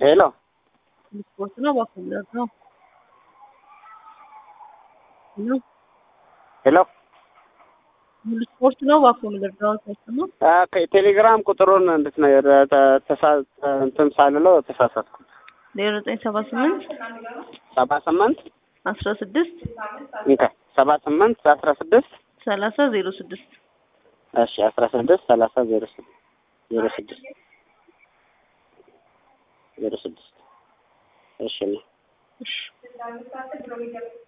ሄሎ ስፖርት ነው ባኩለት ነው ሄሎ ሙሉ ስፖርት ነው ባኩለት ነው ተሰማ ቴሌግራም ቁጥሩን እንትን ሳልለው ተሳሳትኩ። 0978 78 16 እንካ 78 16 30 06 እሺ 16 30 06 06 እሺ